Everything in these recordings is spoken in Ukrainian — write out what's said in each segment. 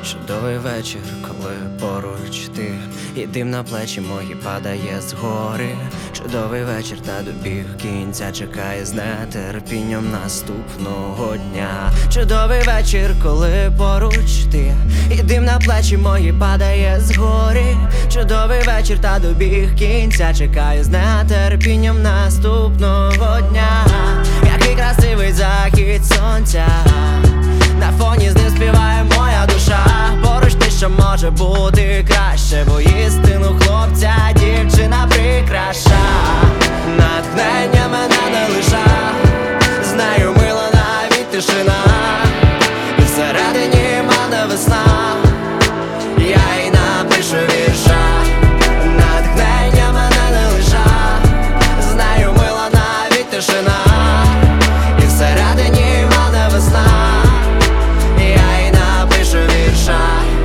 Чудовий вечір, коли поруч ти, і дим на плечі мої падає з гори. Чудовий вечір, та добіг кінця, чекає з нетерпінням наступного дня. Чудовий вечір, коли поруч ти, і дим на плечі мої падає з гори. Чудовий вечір, та добіг кінця, чекаю з нетерпінням наступного дня. Який красивий захід сонця, на фоні з ним співає моя душа. Поруч ти, що може бути краще, бо істину хлопця дівчина прикраша. Натхнення мене не лиша, з нею мила навіть тишина, і всередині мене весна, я й напишу вірша. Натхнення мене не лиша, з нею мила навіть тишина, і всередині мене весна, я й напишу вірша.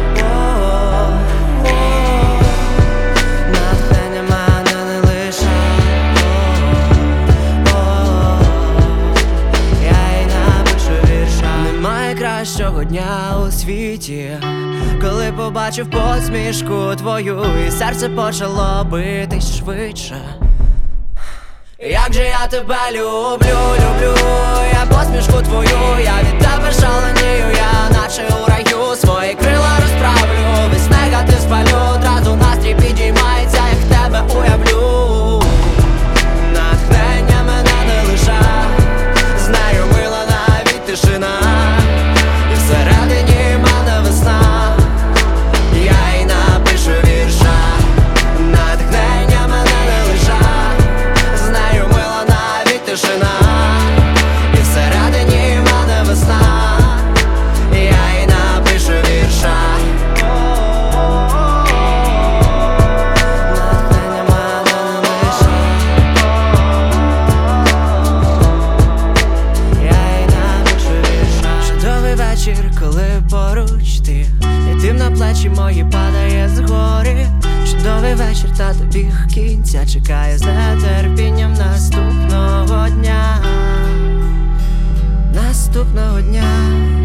Натхнення мене не лиша, я й напишу вірша. Немає кращого дня у світі, коли побачив посмішку твою, і серце почало битись швидше. Як же я тебе люблю, люблю, я посмішку твою, я від тебе шаленію, я наче у раю свої крила розправлю, весь негатив спалю, одразу настрій підіймається, як тебе уявлю. Натхнення мене не лиша, з нею мила навіть тишина, і всередині мене весна, я й напишу вірша. Натхнення мене не лиша, з нею мила навіть тишина, і всередині мене весна, я й напишу вірша. Натхнення мене не лиша, я й напишу вірша. Чудовий вечір, коли поруч ти, і дим на плечі мої падає з гори. Чудовий вечір, та добіг кінця, чекає з нетерпінням наступного дня. Наступного дня.